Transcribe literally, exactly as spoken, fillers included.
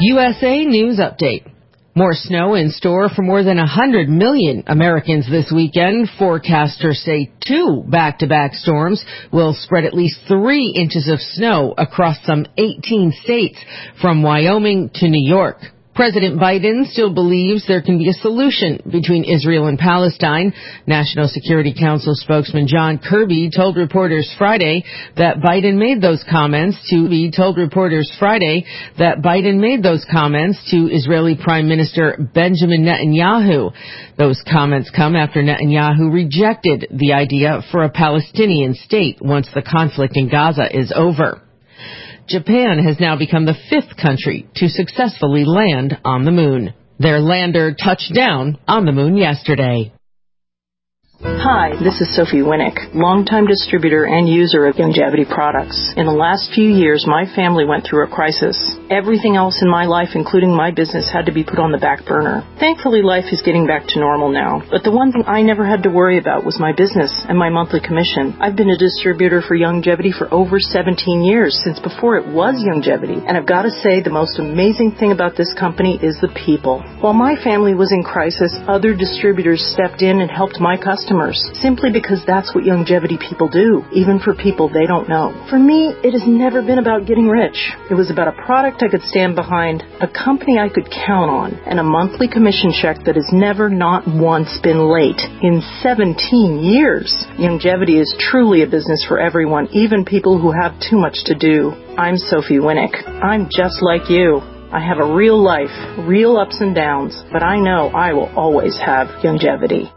U S A News Update. More snow in store for more than one hundred million Americans this weekend. Forecasters say two back-to-back storms will spread at least three inches of snow across some eighteen states, from Wyoming to New York. President Biden still believes there can be a solution between Israel and Palestine. National Security Council spokesman John Kirby told reporters Friday that Biden made those comments to he told reporters Friday that Biden made those comments to Israeli Prime Minister Benjamin Netanyahu. Those comments come after Netanyahu rejected the idea for a Palestinian state once the conflict in Gaza is over. Japan has now become the fifth country to successfully land on the moon. Their lander touched down on the moon yesterday. Hi, this is Sophie Winnick, longtime distributor and user of Youngevity products. In the last few years, my family went through a crisis. Everything else in my life, including my business, had to be put on the back burner. Thankfully, life is getting back to normal now. But the one thing I never had to worry about was my business and my monthly commission. I've been a distributor for Youngevity for over seventeen years, since before it was Youngevity. And I've got to say, the most amazing thing about this company is the people. While my family was in crisis, other distributors stepped in and helped my customers, simply because that's what Youngevity people do, even for people they don't know. For me, it has never been about getting rich. It was about a product I could stand behind, a company I could count on, and a monthly commission check that has never not once been late in seventeen years. Youngevity is truly a business for everyone, even people who have too much to do. I'm Sophie Winnick. I'm just like you. I have a real life, real ups and downs, but I know I will always have Youngevity.